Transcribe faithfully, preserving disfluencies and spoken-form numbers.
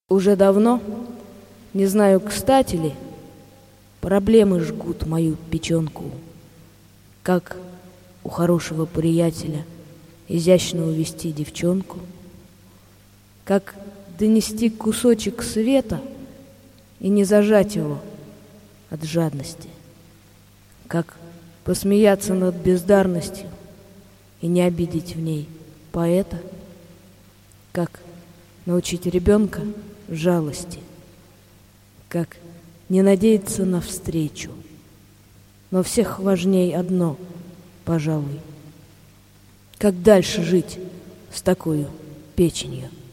Уже давно, не знаю, кстати ли, проблемы жгут мою печенку. Как у хорошего приятеля изящно увести девчонку, как донести кусочек света и не зажать его от жадности, как посмеяться над бездарностью и не обидеть в ней поэта, как научить ребенка жалости, как не надеяться на встречу. Но всех важней одно, пожалуй: как дальше жить с такой печенью?